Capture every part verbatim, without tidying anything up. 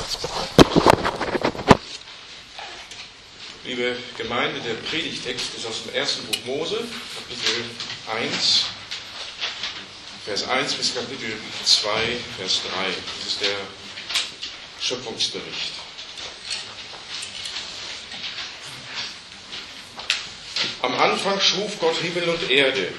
Liebe Gemeinde, der Predigtext ist aus dem ersten Buch Mose, Kapitel eins, Vers eins bis Kapitel zwei, Vers drei. Das ist der Schöpfungsbericht. Am Anfang schuf Gott Himmel und Erde.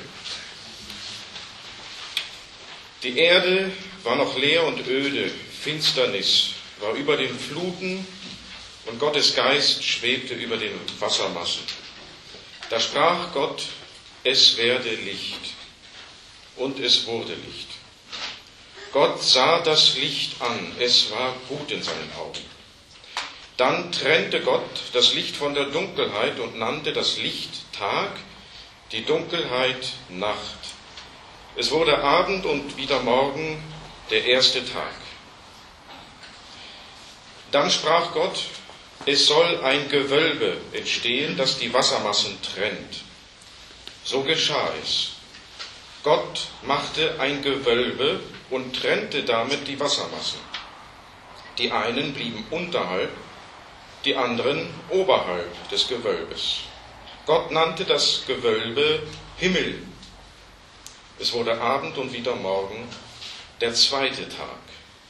Die Erde war noch leer und öde, Finsternis war über den Fluten und Gottes Geist schwebte über den Wassermassen. Da sprach Gott, es werde Licht. Und es wurde Licht. Gott sah das Licht an, es war gut in seinen Augen. Dann trennte Gott das Licht von der Dunkelheit und nannte das Licht Tag, die Dunkelheit Nacht. Es wurde Abend und wieder Morgen, der erste Tag. Dann sprach Gott, es soll ein Gewölbe entstehen, das die Wassermassen trennt. So geschah es. Gott machte ein Gewölbe und trennte damit die Wassermassen. Die einen blieben unterhalb, die anderen oberhalb des Gewölbes. Gott nannte das Gewölbe Himmel. Es wurde Abend und wieder Morgen, der zweite Tag.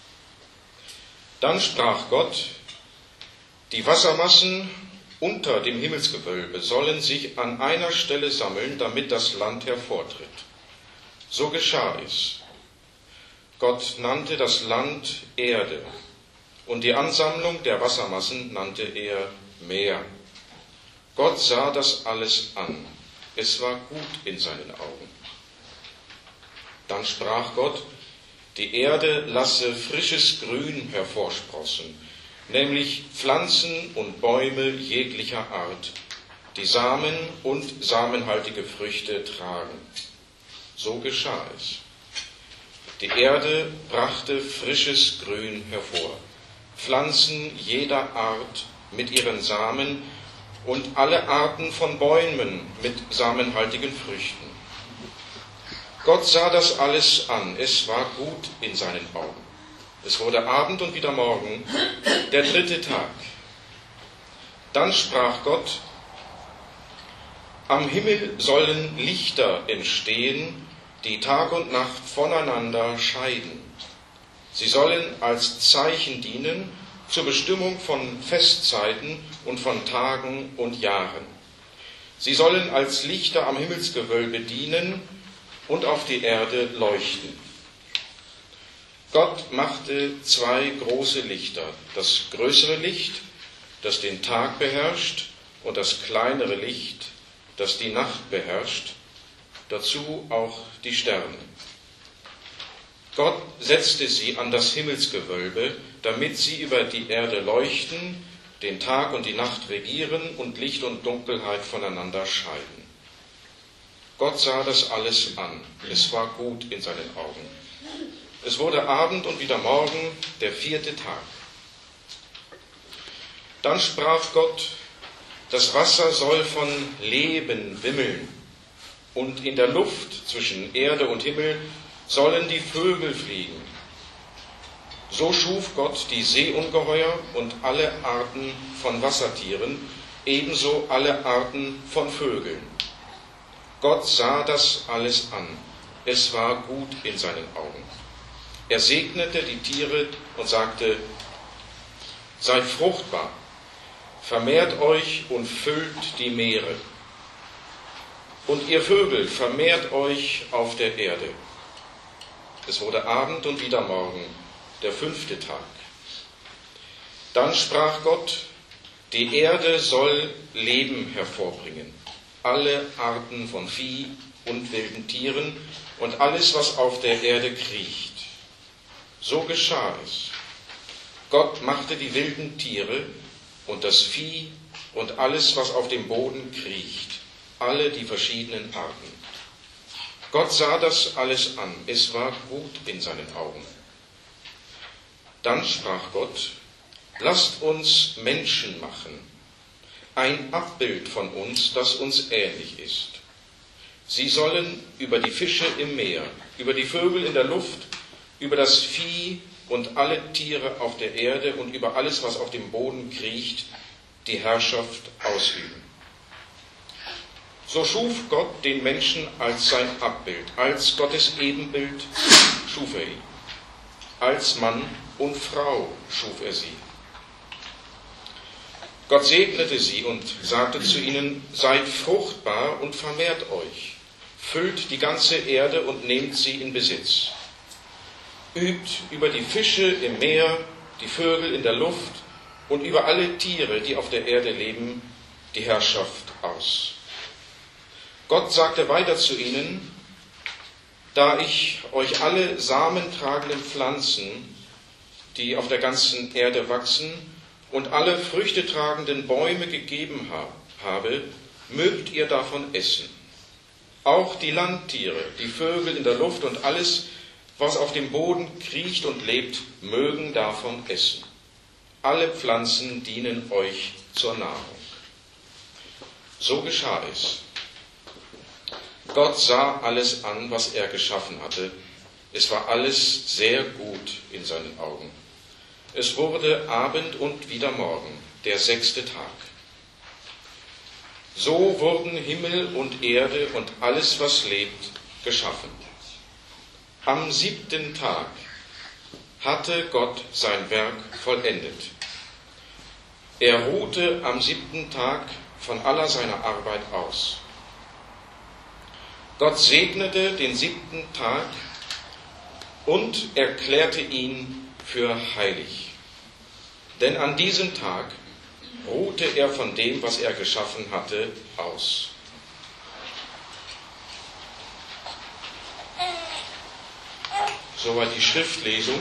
Dann sprach Gott, die Wassermassen unter dem Himmelsgewölbe sollen sich an einer Stelle sammeln, damit das Land hervortritt. So geschah es. Gott nannte das Land Erde und die Ansammlung der Wassermassen nannte er Meer. Gott sah das alles an. Es war gut in seinen Augen. Dann sprach Gott, die Erde lasse frisches Grün hervorsprossen, nämlich Pflanzen und Bäume jeglicher Art, die Samen und samenhaltige Früchte tragen. So geschah es. Die Erde brachte frisches Grün hervor, Pflanzen jeder Art mit ihren Samen und alle Arten von Bäumen mit samenhaltigen Früchten. Gott sah das alles an, es war gut in seinen Augen. Es wurde Abend und wieder Morgen, der dritte Tag. Dann sprach Gott, am Himmel sollen Lichter entstehen, die Tag und Nacht voneinander scheiden. Sie sollen als Zeichen dienen zur Bestimmung von Festzeiten und von Tagen und Jahren. Sie sollen als Lichter am Himmelsgewölbe dienen und auf die Erde leuchten. Gott machte zwei große Lichter, das größere Licht, das den Tag beherrscht, und das kleinere Licht, das die Nacht beherrscht, dazu auch die Sterne. Gott setzte sie an das Himmelsgewölbe, damit sie über die Erde leuchten, den Tag und die Nacht regieren und Licht und Dunkelheit voneinander scheiden. Gott sah das alles an. Es war gut in seinen Augen. Es wurde Abend und wieder Morgen, der vierte Tag. Dann sprach Gott, das Wasser soll von Leben wimmeln, und in der Luft zwischen Erde und Himmel sollen die Vögel fliegen. So schuf Gott die Seeungeheuer und alle Arten von Wassertieren, ebenso alle Arten von Vögeln. Gott sah das alles an. Es war gut in seinen Augen. Er segnete die Tiere und sagte, seid fruchtbar, vermehrt euch und füllt die Meere. Und ihr Vögel, vermehrt euch auf der Erde. Es wurde Abend und wieder Morgen, der fünfte Tag. Dann sprach Gott, die Erde soll Leben hervorbringen, alle Arten von Vieh und wilden Tieren und alles, was auf der Erde kriecht. So geschah es. Gott machte die wilden Tiere und das Vieh und alles, was auf dem Boden kriecht, alle die verschiedenen Arten. Gott sah das alles an, es war gut in seinen Augen. Dann sprach Gott, lasst uns Menschen machen, ein Abbild von uns, das uns ähnlich ist. Sie sollen über die Fische im Meer, über die Vögel in der Luft, über das Vieh und alle Tiere auf der Erde und über alles, was auf dem Boden kriecht, die Herrschaft ausüben. So schuf Gott den Menschen als sein Abbild, als Gottes Ebenbild schuf er ihn. Als Mann und Frau schuf er sie. Gott segnete sie und sagte zu ihnen, seid fruchtbar und vermehrt euch, füllt die ganze Erde und nehmt sie in Besitz. Übt über die Fische im Meer, die Vögel in der Luft und über alle Tiere, die auf der Erde leben, die Herrschaft aus. Gott sagte weiter zu ihnen, da ich euch alle samentragenden Pflanzen, die auf der ganzen Erde wachsen, und alle früchtetragenden Bäume gegeben habe, mögt ihr davon essen. Auch die Landtiere, die Vögel in der Luft und alles, was auf dem Boden kriecht und lebt, mögen davon essen. Alle Pflanzen dienen euch zur Nahrung. So geschah es. Gott sah alles an, was er geschaffen hatte. Es war alles sehr gut in seinen Augen. Es wurde Abend und wieder Morgen, der sechste Tag. So wurden Himmel und Erde und alles, was lebt, geschaffen. Am siebten Tag hatte Gott sein Werk vollendet. Er ruhte am siebten Tag von aller seiner Arbeit aus. Gott segnete den siebten Tag und erklärte ihn für heilig. Denn an diesem Tag ruhte er von dem, was er geschaffen hatte, aus. Soweit die Schriftlesung.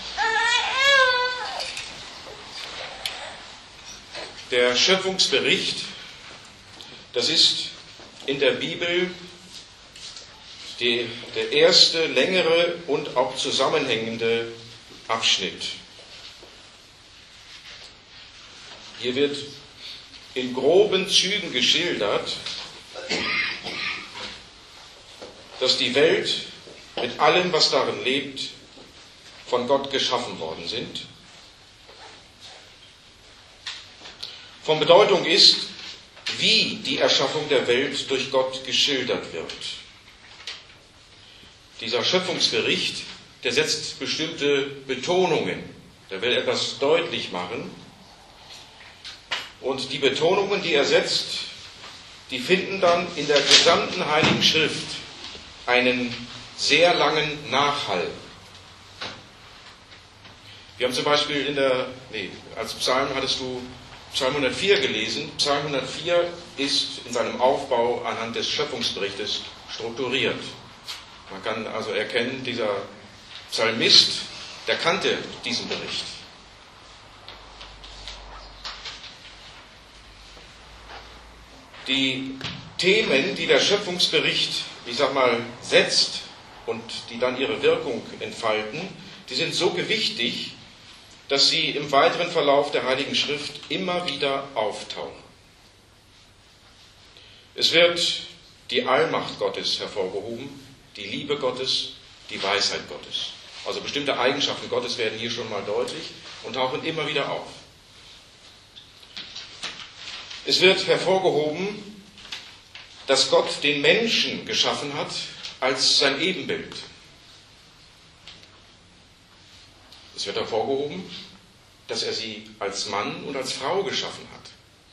Der Schöpfungsbericht, das ist in der Bibel die, der erste längere und auch zusammenhängende Abschnitt. Hier wird in groben Zügen geschildert, dass die Welt mit allem, was darin lebt, von Gott geschaffen worden sind. Von Bedeutung ist, wie die Erschaffung der Welt durch Gott geschildert wird. Dieser Schöpfungsbericht, der setzt bestimmte Betonungen, der will etwas deutlich machen. Und die Betonungen, die er setzt, die finden dann in der gesamten Heiligen Schrift einen sehr langen Nachhall. Wir haben zum Beispiel in der, nee, als Psalm hattest du Psalm hundertvier gelesen. Psalm hundertvier ist in seinem Aufbau anhand des Schöpfungsberichtes strukturiert. Man kann also erkennen, dieser Psalmist, der kannte diesen Bericht. Die Themen, die der Schöpfungsbericht, ich sag mal, setzt und die dann ihre Wirkung entfalten, die sind so gewichtig, dass sie im weiteren Verlauf der Heiligen Schrift immer wieder auftauchen. Es wird die Allmacht Gottes hervorgehoben, die Liebe Gottes, die Weisheit Gottes. Also bestimmte Eigenschaften Gottes werden hier schon mal deutlich und tauchen immer wieder auf. Es wird hervorgehoben, dass Gott den Menschen geschaffen hat als sein Ebenbild. Es wird hervorgehoben, dass er sie als Mann und als Frau geschaffen hat.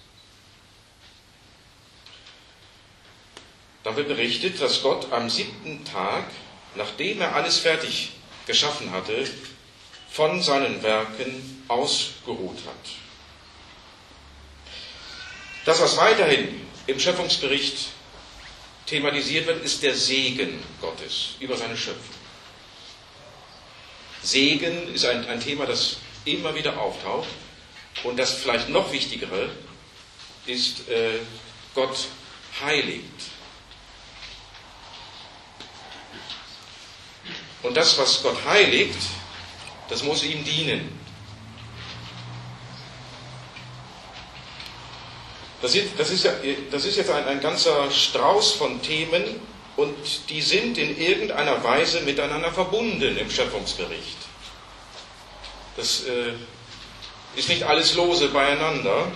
Dann wird berichtet, dass Gott am siebten Tag, nachdem er alles fertig geschaffen hatte, von seinen Werken ausgeruht hat. Das, was weiterhin im Schöpfungsbericht thematisiert wird, ist der Segen Gottes über seine Schöpfung. Segen ist ein, ein Thema, das immer wieder auftaucht. Und das vielleicht noch Wichtigere ist, äh, Gott heiligt. Und das, was Gott heiligt, das muss ihm dienen. Das ist, das ist, ja, das ist jetzt ein, ein ganzer Strauß von Themen und die sind in irgendeiner Weise miteinander verbunden im Schöpfungsbericht. Das äh, ist nicht alles lose beieinander.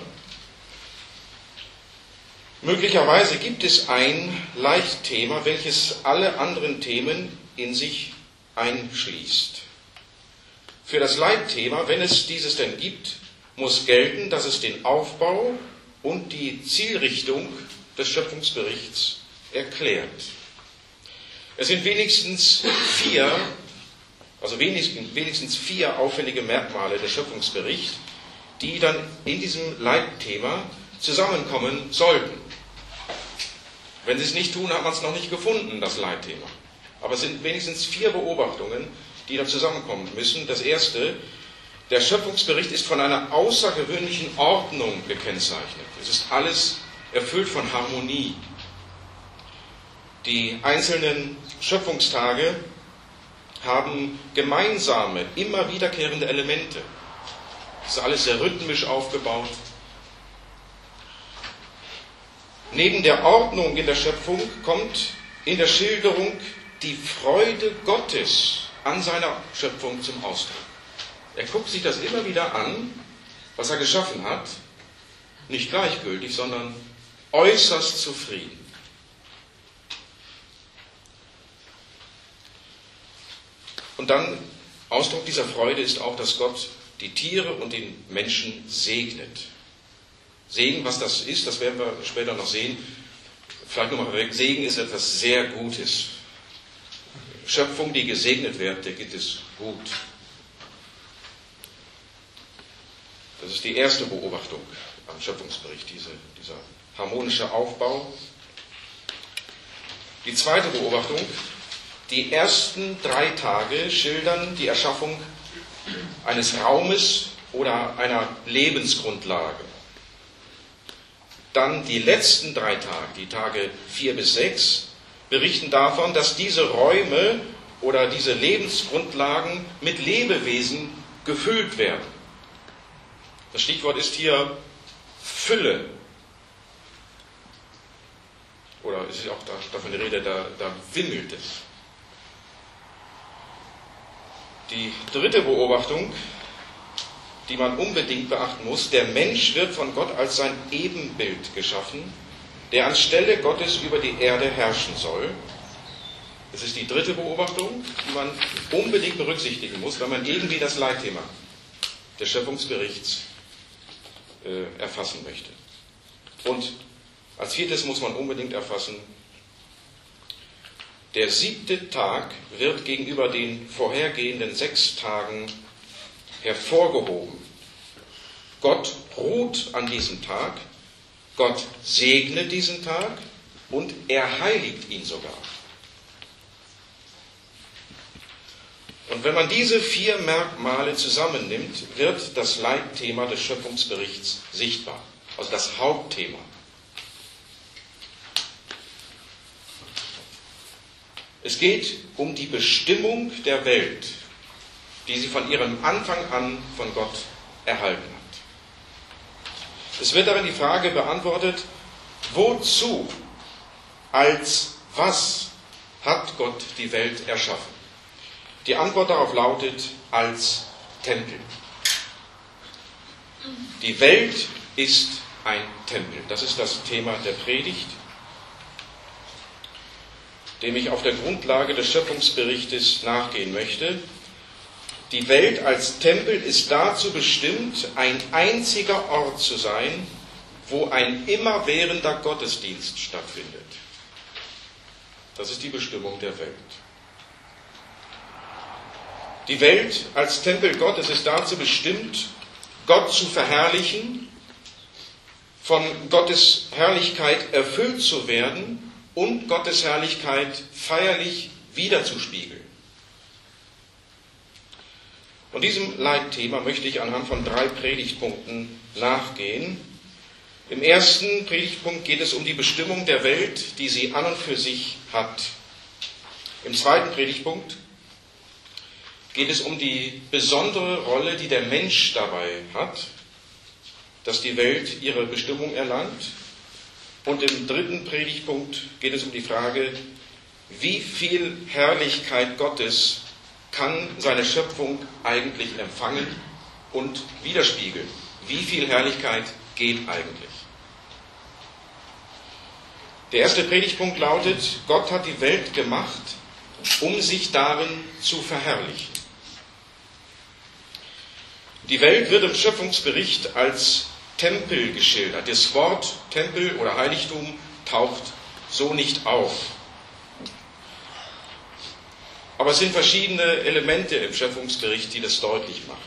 Möglicherweise gibt es ein Leitthema, welches alle anderen Themen in sich einschließt. Für das Leitthema, wenn es dieses denn gibt, muss gelten, dass es den Aufbau und die Zielrichtung des Schöpfungsberichts erklärt. Es sind wenigstens vier, also wenigstens, wenigstens vier auffällige Merkmale des Schöpfungsberichts, die dann in diesem Leitthema zusammenkommen sollten. Wenn sie es nicht tun, hat man es noch nicht gefunden, das Leitthema. Aber es sind wenigstens vier Beobachtungen, die da zusammenkommen müssen. Das erste: Der Schöpfungsbericht ist von einer außergewöhnlichen Ordnung gekennzeichnet. Es ist alles erfüllt von Harmonie. Die einzelnen Schöpfungstage haben gemeinsame, immer wiederkehrende Elemente. Es ist alles sehr rhythmisch aufgebaut. Neben der Ordnung in der Schöpfung kommt in der Schilderung die Freude Gottes an seiner Schöpfung zum Ausdruck. Er guckt sich das immer wieder an, was er geschaffen hat, nicht gleichgültig, sondern äußerst zufrieden. Und dann, Ausdruck dieser Freude ist auch, dass Gott die Tiere und den Menschen segnet. Segen, was das ist, das werden wir später noch sehen. Vielleicht nochmal weg, Segen ist etwas sehr Gutes. Schöpfung, die gesegnet wird, der geht es gut. Das ist die erste Beobachtung am Schöpfungsbericht, diese, dieser harmonische Aufbau. Die zweite Beobachtung: Die ersten drei Tage schildern die Erschaffung eines Raumes oder einer Lebensgrundlage. Dann die letzten drei Tage, die Tage vier bis sechs, berichten davon, dass diese Räume oder diese Lebensgrundlagen mit Lebewesen gefüllt werden. Das Stichwort ist hier Fülle. Oder es ist auch davon die Rede, da, da wimmelt es. Die dritte Beobachtung, die man unbedingt beachten muss: Der Mensch wird von Gott als sein Ebenbild geschaffen, der anstelle Gottes über die Erde herrschen soll. Das ist die dritte Beobachtung, die man unbedingt berücksichtigen muss, wenn man irgendwie das Leitthema des Schöpfungsberichts äh, erfassen möchte. Und als viertes muss man unbedingt erfassen: Der siebte Tag wird gegenüber den vorhergehenden sechs Tagen hervorgehoben. Gott ruht an diesem Tag, Gott segnet diesen Tag und er heiligt ihn sogar. Und wenn man diese vier Merkmale zusammennimmt, wird das Leitthema des Schöpfungsberichts sichtbar, also das Hauptthema. Es geht um die Bestimmung der Welt, die sie von ihrem Anfang an von Gott erhalten hat. Es wird darin die Frage beantwortet: Wozu, als was hat Gott die Welt erschaffen? Die Antwort darauf lautet: als Tempel. Die Welt ist ein Tempel. Das ist das Thema der Predigt, dem ich auf der Grundlage des Schöpfungsberichtes nachgehen möchte. Die Welt als Tempel ist dazu bestimmt, ein einziger Ort zu sein, wo ein immerwährender Gottesdienst stattfindet. Das ist die Bestimmung der Welt. Die Welt als Tempel Gottes ist dazu bestimmt, Gott zu verherrlichen, von Gottes Herrlichkeit erfüllt zu werden und Gottes Herrlichkeit feierlich wiederzuspiegeln. Und diesem Leitthema möchte ich anhand von drei Predigtpunkten nachgehen. Im ersten Predigtpunkt geht es um die Bestimmung der Welt, die sie an und für sich hat. Im zweiten Predigtpunkt geht es um die besondere Rolle, die der Mensch dabei hat, dass die Welt ihre Bestimmung erlangt. Und im dritten Predigtpunkt geht es um die Frage, wie viel Herrlichkeit Gottes kann seine Schöpfung eigentlich empfangen und widerspiegeln, wie viel Herrlichkeit geht eigentlich. Der erste Predigtpunkt lautet: Gott hat die Welt gemacht, um sich darin zu verherrlichen. Die Welt wird im Schöpfungsbericht als Tempel geschildert. Das Wort Tempel oder Heiligtum taucht so nicht auf. Aber es sind verschiedene Elemente im Schöpfungsbericht, die das deutlich machen.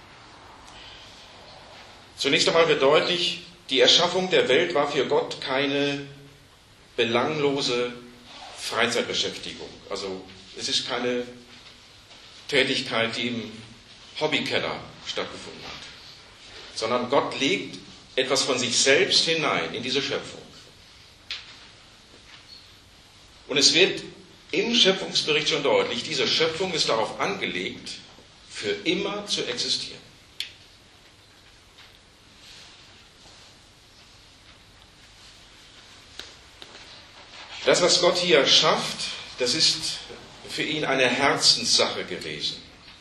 Zunächst einmal wird deutlich, die Erschaffung der Welt war für Gott keine belanglose Freizeitbeschäftigung. Also es ist keine Tätigkeit, die im Hobbykeller stattgefunden hat, sondern Gott legt etwas von sich selbst hinein in diese Schöpfung. Und es wird im Schöpfungsbericht schon deutlich, diese Schöpfung ist darauf angelegt, für immer zu existieren. Das, was Gott hier schafft, das ist für ihn eine Herzenssache gewesen.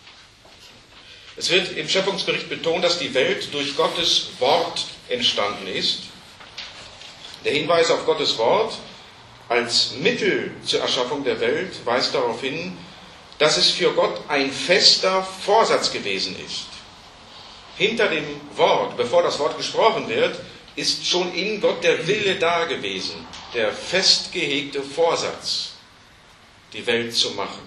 Es wird im Schöpfungsbericht betont, dass die Welt durch Gottes Wort entstanden ist. Der Hinweis auf Gottes Wort als Mittel zur Erschaffung der Welt weist darauf hin, dass es für Gott ein fester Vorsatz gewesen ist. Hinter dem Wort, bevor das Wort gesprochen wird, ist schon in Gott der Wille da gewesen, der festgehegte Vorsatz, die Welt zu machen.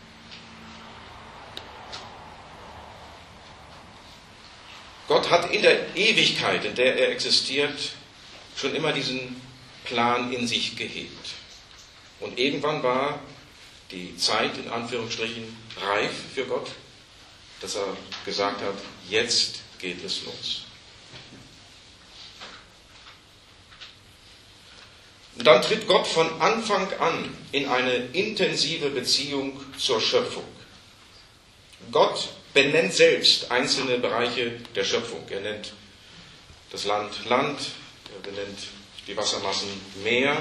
Gott hat in der Ewigkeit, in der er existiert, schon immer diesen Plan in sich gehebt. Und irgendwann war die Zeit, in Anführungsstrichen, reif für Gott, dass er gesagt hat, jetzt geht es los. Und dann tritt Gott von Anfang an in eine intensive Beziehung zur Schöpfung. Gott benennt selbst einzelne Bereiche der Schöpfung. Er nennt das Land Land, er benennt die Wassermassen Meer.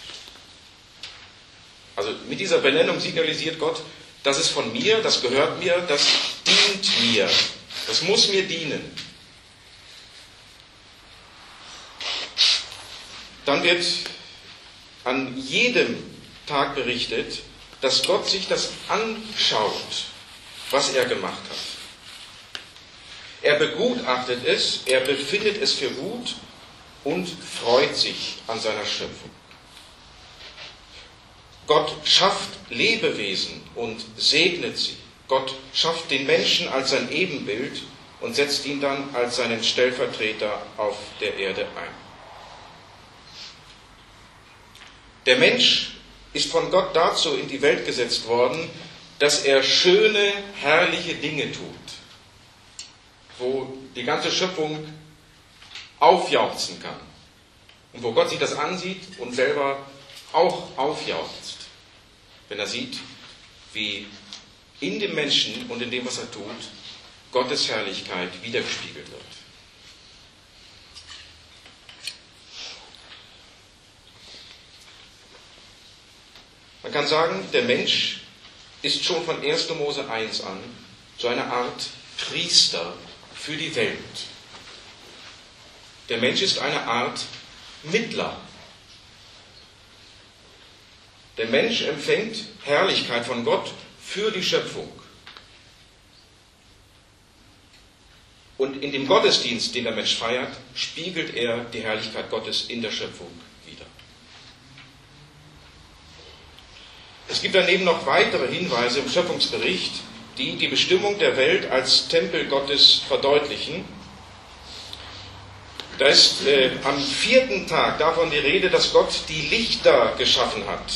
Also mit dieser Benennung signalisiert Gott, das ist von mir, das gehört mir, das dient mir, das muss mir dienen. Dann wird an jedem Tag berichtet, dass Gott sich das anschaut, was er gemacht hat. Er begutachtet es, er befindet es für gut und freut sich an seiner Schöpfung. Gott schafft Lebewesen und segnet sie. Gott schafft den Menschen als sein Ebenbild und setzt ihn dann als seinen Stellvertreter auf der Erde ein. Der Mensch ist von Gott dazu in die Welt gesetzt worden, dass er schöne, herrliche Dinge tut, wo die ganze Schöpfung aufjauchzen kann und wo Gott sich das ansieht und selber auch aufjauchzt, wenn er sieht, wie in dem Menschen und in dem, was er tut, Gottes Herrlichkeit wiedergespiegelt wird. Man kann sagen, der Mensch ist schon von erster Mose eins an so eine Art Priester für die Welt. Der Mensch ist eine Art Mittler. Der Mensch empfängt Herrlichkeit von Gott für die Schöpfung. Und in dem Gottesdienst, den der Mensch feiert, spiegelt er die Herrlichkeit Gottes in der Schöpfung wider. Es gibt daneben noch weitere Hinweise im Schöpfungsbericht, die die Bestimmung der Welt als Tempel Gottes verdeutlichen. Da ist äh, am vierten Tag davon die Rede, dass Gott die Lichter geschaffen hat.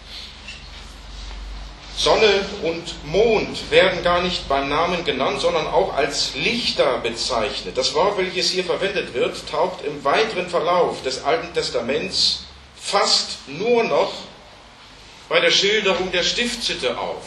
Sonne und Mond werden gar nicht beim Namen genannt, sondern auch als Lichter bezeichnet. Das Wort, welches hier verwendet wird, taucht im weiteren Verlauf des Alten Testaments fast nur noch bei der Schilderung der Stiftshütte auf.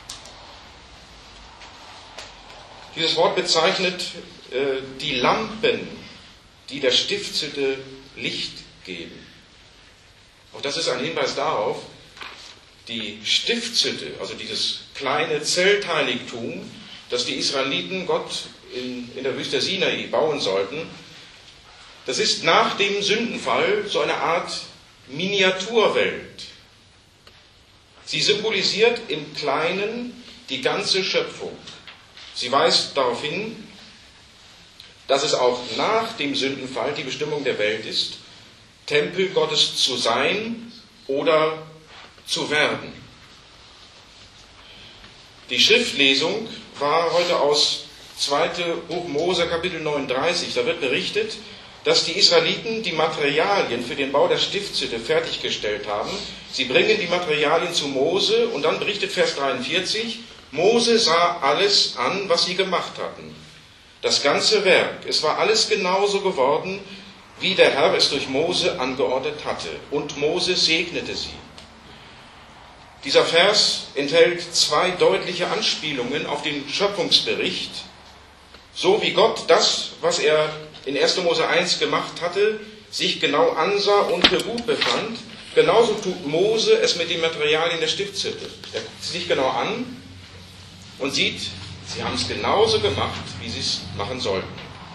Dieses Wort bezeichnet äh, die Lampen, die der Stiftshütte Licht geben. Auch das ist ein Hinweis darauf, die Stiftshütte, also dieses kleine Zeltheiligtum, das die Israeliten Gott in, in der Wüste Sinai bauen sollten, das ist nach dem Sündenfall so eine Art Miniaturwelt. Sie symbolisiert im Kleinen die ganze Schöpfung. Sie weist darauf hin, dass es auch nach dem Sündenfall die Bestimmung der Welt ist, Tempel Gottes zu sein oder zu werden. Die Schriftlesung war heute aus zweiten Buch Mose, Kapitel neununddreißig. Da wird berichtet, dass die Israeliten die Materialien für den Bau der Stiftshütte fertiggestellt haben. Sie bringen die Materialien zu Mose und dann berichtet Vers dreiundvierzig, Mose sah alles an, was sie gemacht hatten. Das ganze Werk, es war alles genauso geworden, wie der Herr es durch Mose angeordnet hatte. Und Mose segnete sie. Dieser Vers enthält zwei deutliche Anspielungen auf den Schöpfungsbericht. So wie Gott das, was er in erster Mose eins gemacht hatte, sich genau ansah und für gut befand, genauso tut Mose es mit den Materialien der Stiftshütte. Er guckt sie sich genau an und sieht, sie haben es genauso gemacht, wie sie es machen sollten.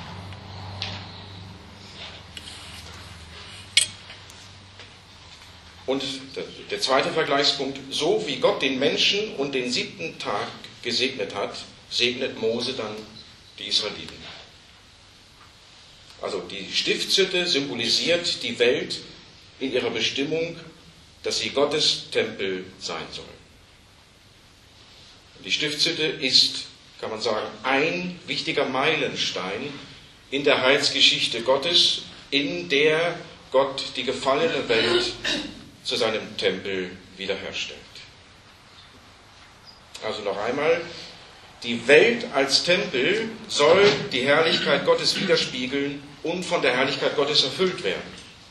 Und der zweite Vergleichspunkt, so wie Gott den Menschen und den siebten Tag gesegnet hat, segnet Mose dann die Israeliten. Also die Stiftshütte symbolisiert die Welt in ihrer Bestimmung, dass sie Gottes Tempel sein soll. Die Stiftshütte ist, kann man sagen, ein wichtiger Meilenstein in der Heilsgeschichte Gottes, in der Gott die gefallene Welt zu seinem Tempel wiederherstellt. Also noch einmal, die Welt als Tempel soll die Herrlichkeit Gottes widerspiegeln und von der Herrlichkeit Gottes erfüllt werden.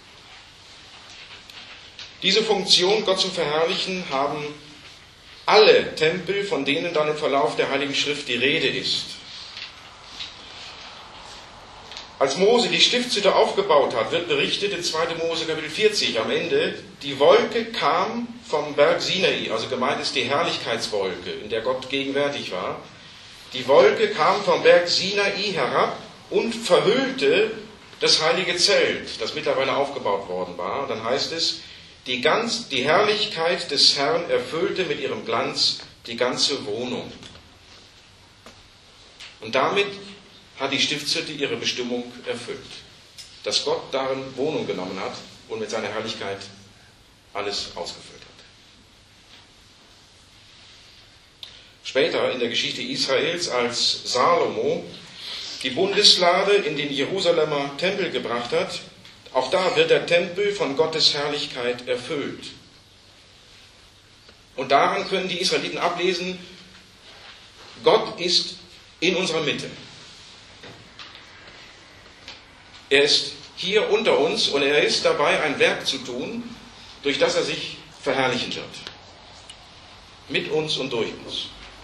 Diese Funktion, Gott zu verherrlichen, haben alle Tempel, von denen dann im Verlauf der Heiligen Schrift die Rede ist. Als Mose die Stiftshütte aufgebaut hat, wird berichtet in zweiter Mose Kapitel vierzig am Ende, die Wolke kam vom Berg Sinai, also gemeint ist die Herrlichkeitswolke, in der Gott gegenwärtig war. Die Wolke kam vom Berg Sinai herab und verhüllte das heilige Zelt, das mittlerweile aufgebaut worden war. Und dann heißt es, die, ganz, die Herrlichkeit des Herrn erfüllte mit ihrem Glanz die ganze Wohnung. Und damit hat die Stiftshütte ihre Bestimmung erfüllt, dass Gott darin Wohnung genommen hat und mit seiner Herrlichkeit alles ausgefüllt hat. Später in der Geschichte Israels, als Salomo die Bundeslade in den Jerusalemer Tempel gebracht hat, auch da wird der Tempel von Gottes Herrlichkeit erfüllt. Und daran können die Israeliten ablesen, Gott ist in unserer Mitte. Er ist hier unter uns und er ist dabei, ein Werk zu tun, durch das er sich verherrlichen wird. Mit uns und durch uns.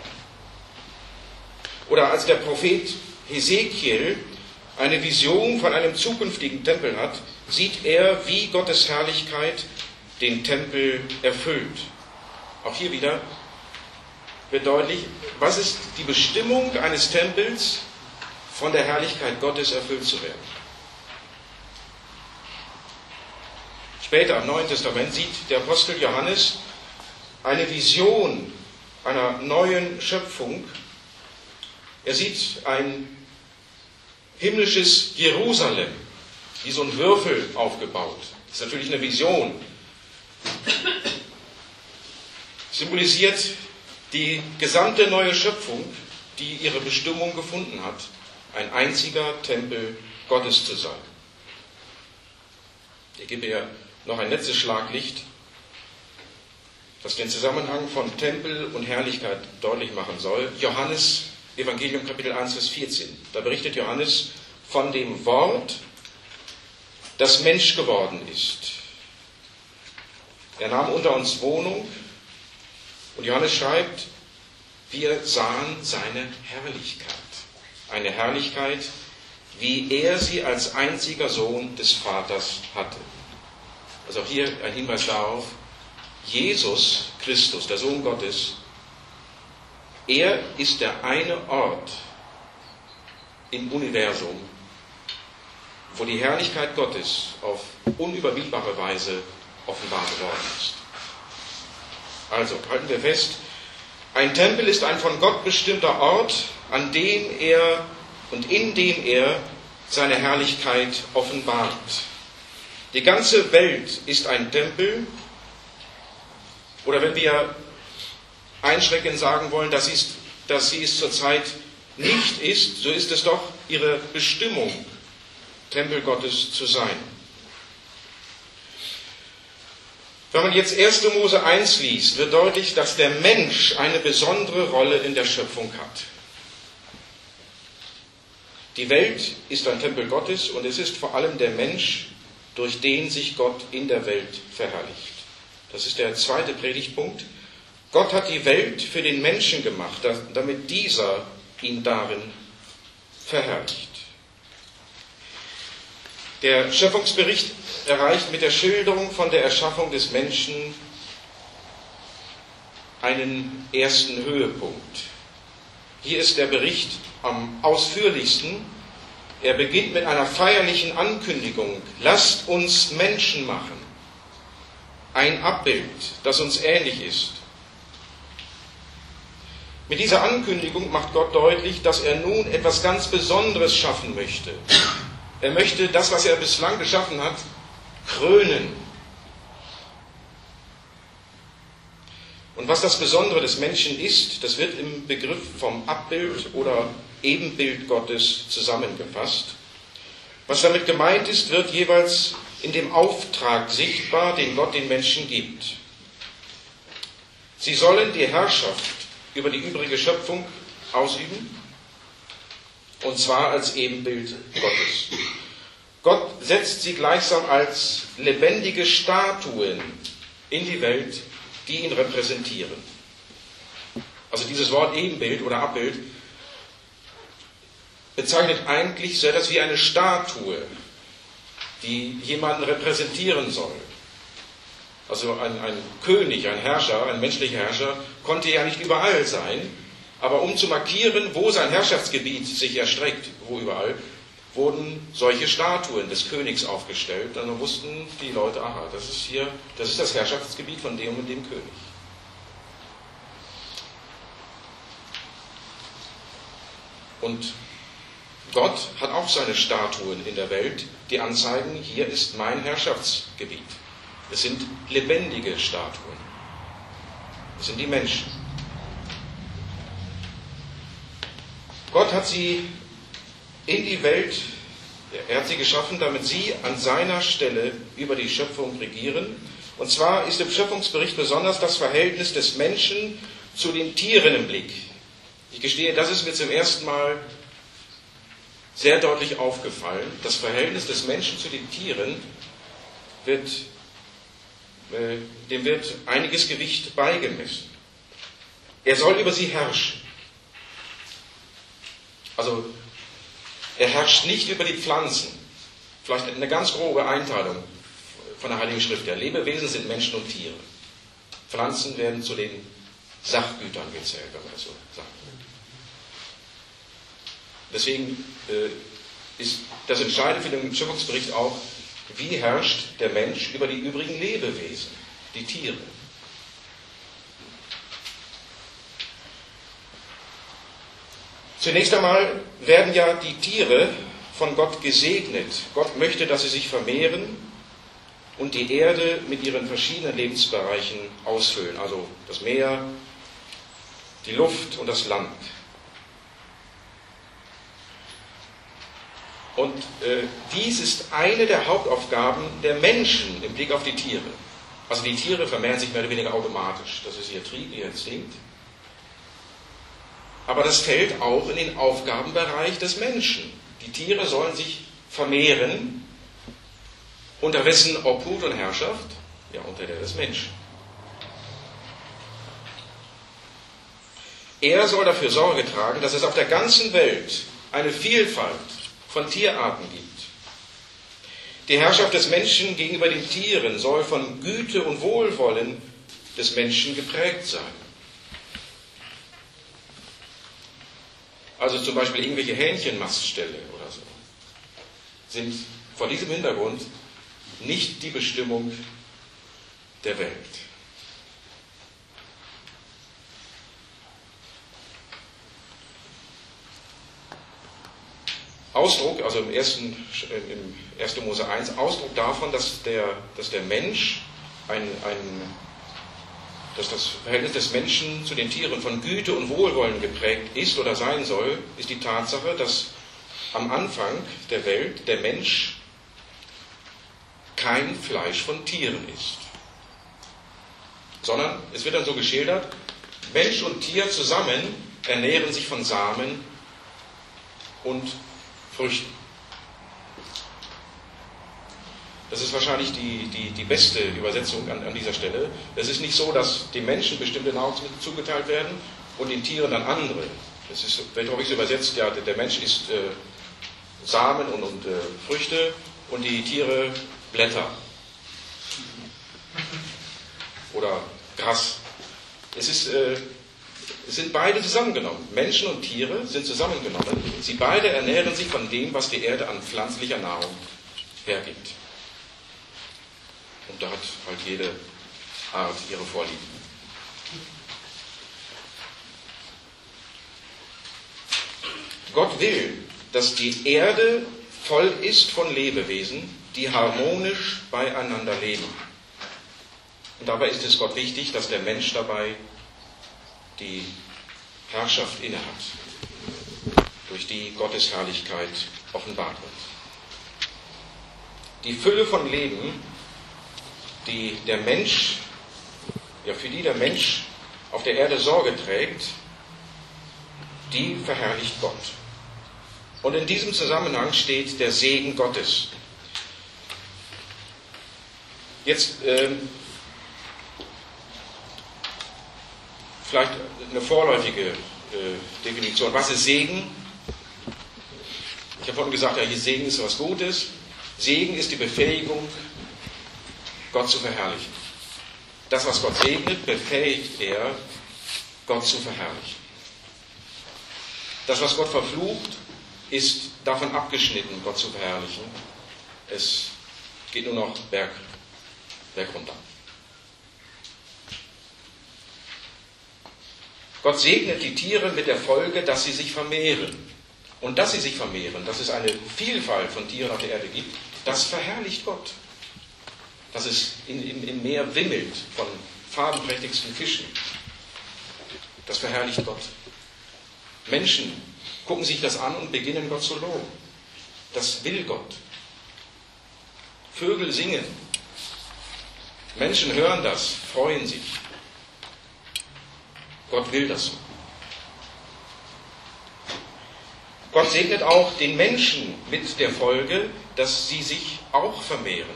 Oder als der Prophet Hesekiel eine Vision von einem zukünftigen Tempel hat, sieht er, wie Gottes Herrlichkeit den Tempel erfüllt. Auch hier wieder wird deutlich, was ist die Bestimmung eines Tempels, von der Herrlichkeit Gottes erfüllt zu werden. Später im Neuen Testament sieht der Apostel Johannes eine Vision einer neuen Schöpfung. Er sieht ein himmlisches Jerusalem, wie so ein Würfel aufgebaut. Das ist natürlich eine Vision. Symbolisiert die gesamte neue Schöpfung, die ihre Bestimmung gefunden hat, ein einziger Tempel Gottes zu sein. Ich gebe hier noch ein letztes Schlaglicht, das den Zusammenhang von Tempel und Herrlichkeit deutlich machen soll. Johannes, Evangelium Kapitel eins, Vers vierzehn. Da berichtet Johannes von dem Wort, das Mensch geworden ist. Er nahm unter uns Wohnung und Johannes schreibt, wir sahen seine Herrlichkeit. Eine Herrlichkeit, wie er sie als einziger Sohn des Vaters hatte. Also auch hier ein Hinweis darauf, Jesus Christus, der Sohn Gottes, er ist der eine Ort, im Universum, wo die Herrlichkeit Gottes auf unüberbietbare Weise offenbart worden ist. Also halten wir fest, ein Tempel ist ein von Gott bestimmter Ort, an dem er und in dem er seine Herrlichkeit offenbart. Die ganze Welt ist ein Tempel, oder wenn wir einschränkend sagen wollen, dass sie es, dass sie es zurzeit nicht ist, so ist es doch ihre Bestimmung, Tempel Gottes zu sein. Wenn man jetzt erster Mose eins liest, wird deutlich, dass der Mensch eine besondere Rolle in der Schöpfung hat. Die Welt ist ein Tempel Gottes und es ist vor allem der Mensch, durch den sich Gott in der Welt verherrlicht. Das ist der zweite Predigtpunkt. Gott hat die Welt für den Menschen gemacht, damit dieser ihn darin verherrlicht. Der Schöpfungsbericht erreicht mit der Schilderung von der Erschaffung des Menschen einen ersten Höhepunkt. Hier ist der Bericht am ausführlichsten. Er beginnt mit einer feierlichen Ankündigung. Lasst uns Menschen machen. Ein Abbild, das uns ähnlich ist. Mit dieser Ankündigung macht Gott deutlich, dass er nun etwas ganz Besonderes schaffen möchte. Er möchte das, was er bislang geschaffen hat, krönen. Und was das Besondere des Menschen ist, das wird im Begriff vom Abbild oder Ebenbild Gottes zusammengefasst. Was damit gemeint ist, wird jeweils in dem Auftrag sichtbar, den Gott den Menschen gibt. Sie sollen die Herrschaft über die übrige Schöpfung ausüben, und zwar als Ebenbild Gottes. Gott setzt sie gleichsam als lebendige Statuen in die Welt, die ihn repräsentieren. Also dieses Wort Ebenbild oder Abbild bezeichnet eigentlich so etwas wie eine Statue, die jemanden repräsentieren soll. Also ein, ein König, ein Herrscher, ein menschlicher Herrscher konnte ja nicht überall sein, aber um zu markieren, wo sein Herrschaftsgebiet sich erstreckt, wo überall, wurden solche Statuen des Königs aufgestellt. Dann wussten die Leute, aha, das ist hier, das ist das Herrschaftsgebiet von dem und dem König. Und Gott hat auch seine Statuen in der Welt, die anzeigen, hier ist mein Herrschaftsgebiet. Es sind lebendige Statuen. Es sind die Menschen. Gott hat sie in die Welt, er hat sie geschaffen, damit sie an seiner Stelle über die Schöpfung regieren. Und zwar ist im Schöpfungsbericht besonders das Verhältnis des Menschen zu den Tieren im Blick. Ich gestehe, das ist mir zum ersten Mal sehr deutlich aufgefallen. Das Verhältnis des Menschen zu den Tieren wird, äh, dem wird einiges Gewicht beigemessen. Er soll über sie herrschen. Also, er herrscht nicht über die Pflanzen. Vielleicht eine ganz grobe Einteilung von der Heiligen Schrift. Ja, Lebewesen sind Menschen und Tiere. Pflanzen werden zu den Sachgütern gezählt, wenn man das so sagt. Deswegen äh, ist das Entscheidende für den Schöpfungsbericht auch, wie herrscht der Mensch über die übrigen Lebewesen, die Tiere. Zunächst einmal werden ja die Tiere von Gott gesegnet. Gott möchte, dass sie sich vermehren und die Erde mit ihren verschiedenen Lebensbereichen ausfüllen. Also das Meer, die Luft und das Land. Und äh, dies ist eine der Hauptaufgaben der Menschen im Blick auf die Tiere. Also die Tiere vermehren sich mehr oder weniger automatisch. Das ist ihr Trieb, ihr Instinkt. Aber das fällt auch in den Aufgabenbereich des Menschen. Die Tiere sollen sich vermehren. Unter wessen Obhut und Herrschaft? Ja, unter der des Menschen. Er soll dafür Sorge tragen, dass es auf der ganzen Welt eine Vielfalt von Tierarten gibt. Die Herrschaft des Menschen gegenüber den Tieren soll von Güte und Wohlwollen des Menschen geprägt sein. also zum Beispiel irgendwelche Hähnchenmastställe oder so, sind vor diesem Hintergrund nicht die Bestimmung der Welt. Ausdruck, also im ersten, im ersten Mose eins, Ausdruck davon, dass der, dass der Mensch, ein, ein, dass das Verhältnis des Menschen zu den Tieren von Güte und Wohlwollen geprägt ist oder sein soll, ist die Tatsache, dass am Anfang der Welt der Mensch kein Fleisch von Tieren isst. Sondern es wird dann so geschildert, Mensch und Tier zusammen ernähren sich von Samen und Früchten. Das ist wahrscheinlich die, die, die beste Übersetzung an, an dieser Stelle. Es ist nicht so, dass den Menschen bestimmte Nahrungsmittel zugeteilt werden und den Tieren dann andere. Es ist, wenn ich so übersetzt, ja, der Mensch isst äh, Samen und, und äh, Früchte und die Tiere Blätter oder Gras. Es ist... Äh, Es sind beide zusammengenommen. Menschen und Tiere sind zusammengenommen. Sie beide ernähren sich von dem, was die Erde an pflanzlicher Nahrung hergibt. Und da hat halt jede Art ihre Vorlieben. Gott will, dass die Erde voll ist von Lebewesen, die harmonisch beieinander leben. Und dabei ist es Gott wichtig, dass der Mensch dabei die Herrschaft innehat, durch die Gottes Herrlichkeit offenbart wird. Die Fülle von Leben, die der Mensch, ja, für die der Mensch auf der Erde Sorge trägt, die verherrlicht Gott. Und in diesem Zusammenhang steht der Segen Gottes. Jetzt ähm, vielleicht eine vorläufige äh, Definition. Was ist Segen? Ich habe vorhin gesagt, ja, hier Segen ist was Gutes. Segen ist die Befähigung, Gott zu verherrlichen. Das, was Gott segnet, befähigt er, Gott zu verherrlichen. Das, was Gott verflucht, ist davon abgeschnitten, Gott zu verherrlichen. Es geht nur noch Berg, Berg runter. Gott segnet die Tiere mit der Folge, dass sie sich vermehren. Und dass sie sich vermehren, dass es eine Vielfalt von Tieren auf der Erde gibt, das verherrlicht Gott. Dass es in, in, im Meer wimmelt von farbenprächtigsten Fischen. Das verherrlicht Gott. Menschen gucken sich das an und beginnen Gott zu loben. Das will Gott. Vögel singen. Menschen hören das, freuen sich. Gott will das so. Gott segnet auch den Menschen mit der Folge, dass sie sich auch vermehren.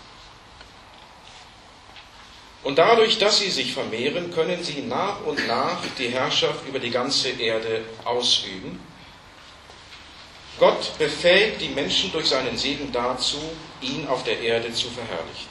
Und dadurch, dass sie sich vermehren, können sie nach und nach die Herrschaft über die ganze Erde ausüben. Gott befähigt die Menschen durch seinen Segen dazu, ihn auf der Erde zu verherrlichen.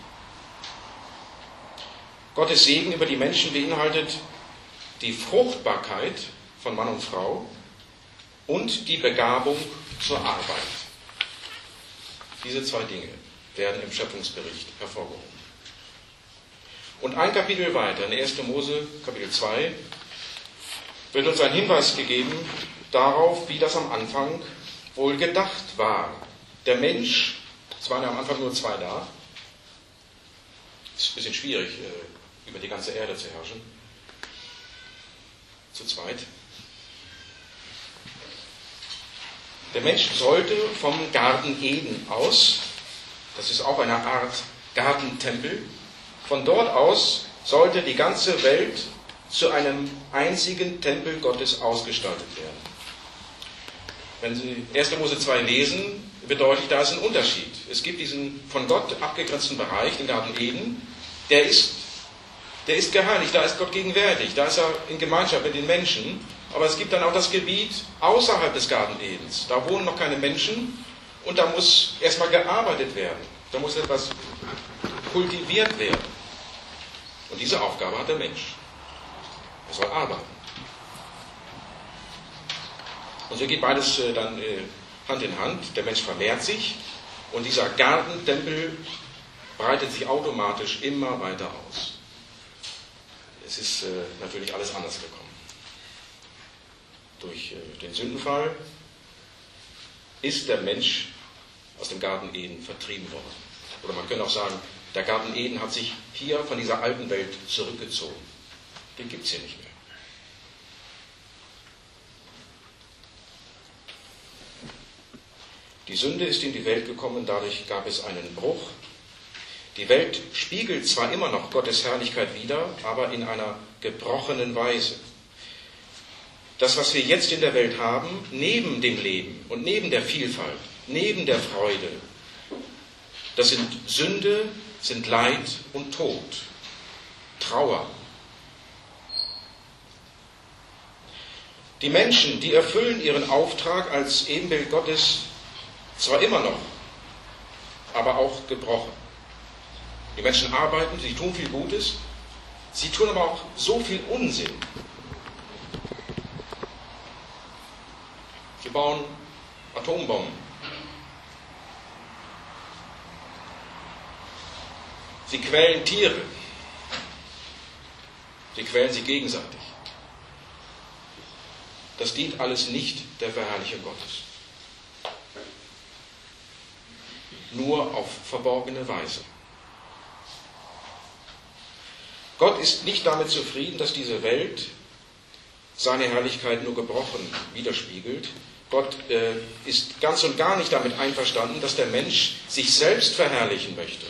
Gottes Segen über die Menschen beinhaltet die Fruchtbarkeit von Mann und Frau und die Begabung zur Arbeit. Diese zwei Dinge werden im Schöpfungsbericht hervorgehoben. Und ein Kapitel weiter, in erster Mose, Kapitel zwei, wird uns ein Hinweis gegeben darauf, wie das am Anfang wohl gedacht war. Der Mensch, es waren ja am Anfang nur zwei da, es ist ein bisschen schwierig, über die ganze Erde zu herrschen, zu zweit. Der Mensch sollte vom Garten Eden aus, das ist auch eine Art Gartentempel, von dort aus sollte die ganze Welt zu einem einzigen Tempel Gottes ausgestaltet werden. Wenn Sie erster Mose zwei lesen, wird deutlich, da ist ein Unterschied. Es gibt diesen von Gott abgegrenzten Bereich, den Garten Eden, der ist, der ist geheiligt, da ist Gott gegenwärtig, da ist er in Gemeinschaft mit den Menschen. Aber es gibt dann auch das Gebiet außerhalb des Garten Edens. Da wohnen noch keine Menschen und da muss erstmal gearbeitet werden. Da muss etwas kultiviert werden. Und diese Aufgabe hat der Mensch. Er soll arbeiten. Und so geht beides äh, dann äh, Hand in Hand. Der Mensch vermehrt sich und dieser Gartentempel breitet sich automatisch immer weiter aus. Es ist äh, natürlich alles anders gekommen. Durch äh, den Sündenfall ist der Mensch aus dem Garten Eden vertrieben worden. Oder man könnte auch sagen, der Garten Eden hat sich hier von dieser alten Welt zurückgezogen. Den gibt es hier nicht mehr. Die Sünde ist in die Welt gekommen, dadurch gab es einen Bruch. Die Welt spiegelt zwar immer noch Gottes Herrlichkeit wider, aber in einer gebrochenen Weise. Das, was wir jetzt in der Welt haben, neben dem Leben und neben der Vielfalt, neben der Freude, das sind Sünde, sind Leid und Tod, Trauer. Die Menschen, die erfüllen ihren Auftrag als Ebenbild Gottes zwar immer noch, aber auch gebrochen. Die Menschen arbeiten, sie tun viel Gutes, sie tun aber auch so viel Unsinn. Sie bauen Atombomben. Sie quälen Tiere. Sie quälen sie gegenseitig. Das dient alles nicht der Verherrlichung Gottes. Nur auf verborgene Weise. Gott ist nicht damit zufrieden, dass diese Welt seine Herrlichkeit nur gebrochen widerspiegelt. Gott äh, ist ganz und gar nicht damit einverstanden, dass der Mensch sich selbst verherrlichen möchte.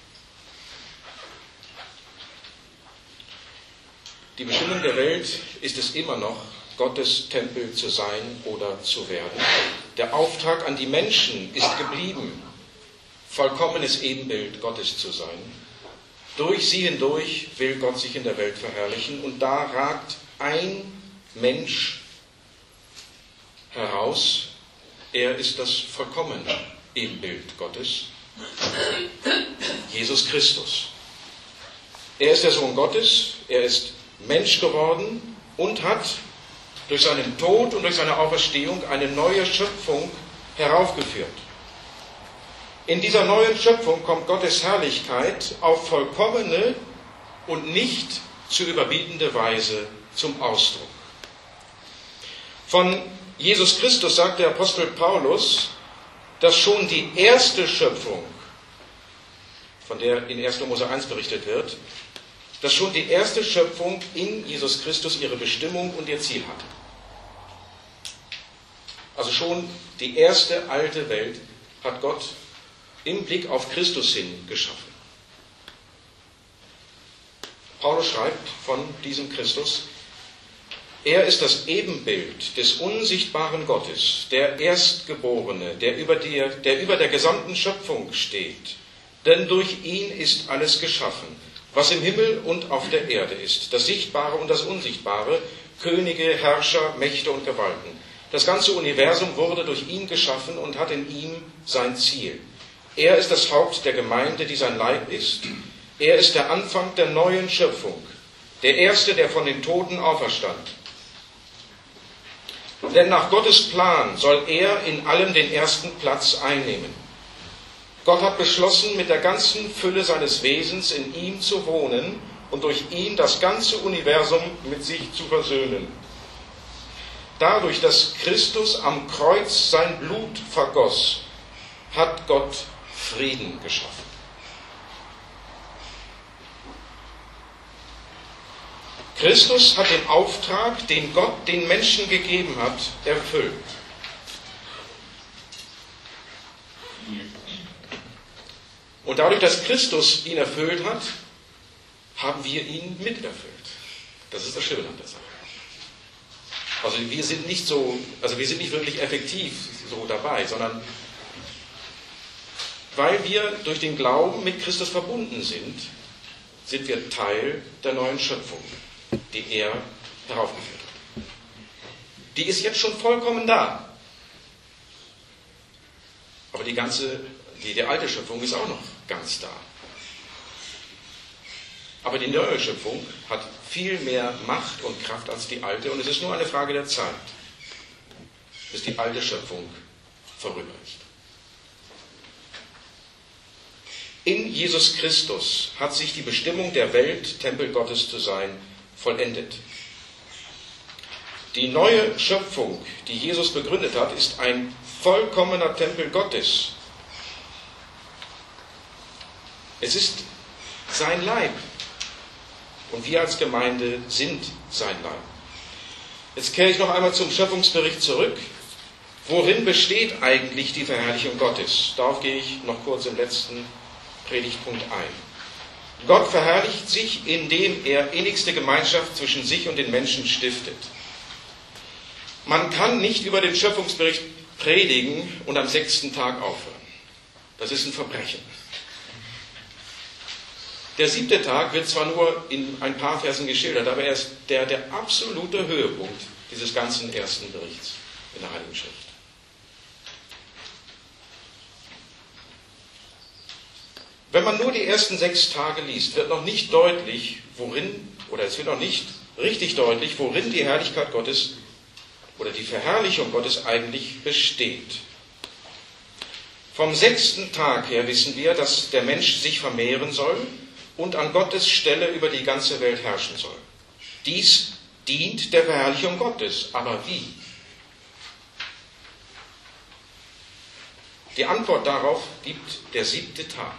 Die Bestimmung der Welt ist es immer noch, Gottes Tempel zu sein oder zu werden. Der Auftrag an die Menschen ist geblieben, vollkommenes Ebenbild Gottes zu sein. Durch sie hindurch will Gott sich in der Welt verherrlichen und da ragt ein Mensch heraus. Er ist das vollkommene Ebenbild Gottes, Jesus Christus. Er ist der Sohn Gottes, er ist Mensch geworden und hat durch seinen Tod und durch seine Auferstehung eine neue Schöpfung heraufgeführt. In dieser neuen Schöpfung kommt Gottes Herrlichkeit auf vollkommene und nicht zu überbietende Weise zum Ausdruck. Von Jesus Christus sagt der Apostel Paulus, dass schon die erste Schöpfung, von der in erster Mose eins berichtet wird, dass schon die erste Schöpfung in Jesus Christus ihre Bestimmung und ihr Ziel hatte. Also schon die erste alte Welt hat Gott im Blick auf Christus hin geschaffen. Paulus schreibt von diesem Christus, er ist das Ebenbild des unsichtbaren Gottes, der Erstgeborene, der über, die, der über der gesamten Schöpfung steht. Denn durch ihn ist alles geschaffen, was im Himmel und auf der Erde ist, das Sichtbare und das Unsichtbare, Könige, Herrscher, Mächte und Gewalten. Das ganze Universum wurde durch ihn geschaffen und hat in ihm sein Ziel. Er ist das Haupt der Gemeinde, die sein Leib ist. Er ist der Anfang der neuen Schöpfung, der Erste, der von den Toten auferstand. Denn nach Gottes Plan soll er in allem den ersten Platz einnehmen. Gott hat beschlossen, mit der ganzen Fülle seines Wesens in ihm zu wohnen und durch ihn das ganze Universum mit sich zu versöhnen. Dadurch, dass Christus am Kreuz sein Blut vergoss, hat Gott Frieden geschaffen. Christus hat den Auftrag, den Gott den Menschen gegeben hat, erfüllt. Und dadurch, dass Christus ihn erfüllt hat, haben wir ihn miterfüllt. Das ist das Schöne an der Sache. Also wir sind nicht so, also wir sind nicht wirklich effektiv so dabei, sondern weil wir durch den Glauben mit Christus verbunden sind, sind wir Teil der neuen Schöpfung, die er heraufgeführt hat. Die ist jetzt schon vollkommen da. Aber die ganze, die, die alte Schöpfung ist auch noch ganz da. Aber die neue Schöpfung hat viel mehr Macht und Kraft als die alte und es ist nur eine Frage der Zeit, bis die alte Schöpfung vorüber ist. In Jesus Christus hat sich die Bestimmung der Welt, Tempel Gottes zu sein, vollendet. Die neue Schöpfung, die Jesus begründet hat, ist ein vollkommener Tempel Gottes. Es ist sein Leib. Und wir als Gemeinde sind sein Leib. Jetzt kehre ich noch einmal zum Schöpfungsbericht zurück. Worin besteht eigentlich die Verherrlichung Gottes? Darauf gehe ich noch kurz im letzten Predigtpunkt ein. Gott verherrlicht sich, indem er innigste Gemeinschaft zwischen sich und den Menschen stiftet. Man kann nicht über den Schöpfungsbericht predigen und am sechsten Tag aufhören. Das ist ein Verbrechen. Der siebte Tag wird zwar nur in ein paar Versen geschildert, aber er ist der, der absolute Höhepunkt dieses ganzen ersten Berichts in der Heiligen Schrift. Wenn man nur die ersten sechs Tage liest, wird noch nicht deutlich, worin, oder es wird noch nicht richtig deutlich, worin die Herrlichkeit Gottes oder die Verherrlichung Gottes eigentlich besteht. Vom sechsten Tag her wissen wir, dass der Mensch sich vermehren soll und an Gottes Stelle über die ganze Welt herrschen soll. Dies dient der Verherrlichung Gottes. Aber wie? Die Antwort darauf gibt der siebte Tag.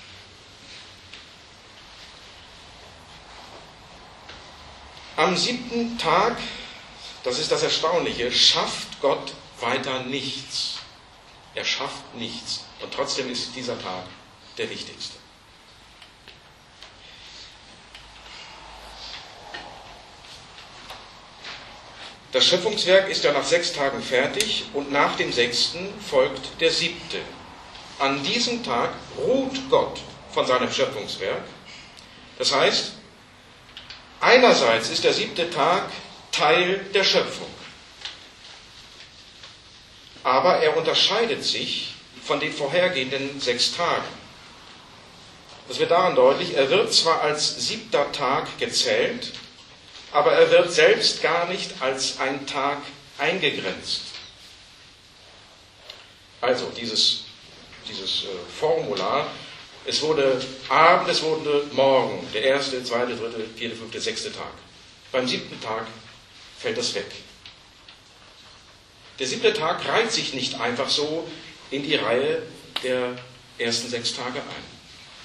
Am siebten Tag, das ist das Erstaunliche, schafft Gott weiter nichts. Er schafft nichts. Und trotzdem ist dieser Tag der wichtigste. Das Schöpfungswerk ist ja nach sechs Tagen fertig und nach dem sechsten folgt der siebte. An diesem Tag ruht Gott von seinem Schöpfungswerk. Das heißt, einerseits ist der siebte Tag Teil der Schöpfung, aber er unterscheidet sich von den vorhergehenden sechs Tagen. Das wird daran deutlich, er wird zwar als siebter Tag gezählt, aber er wird selbst gar nicht als ein Tag eingegrenzt. Also dieses, dieses äh, Formular, es wurde Abend, es wurde Morgen, der erste, zweite, dritte, vierte, fünfte, sechste Tag. Beim siebten Tag fällt das weg. Der siebte Tag reiht sich nicht einfach so in die Reihe der ersten sechs Tage ein.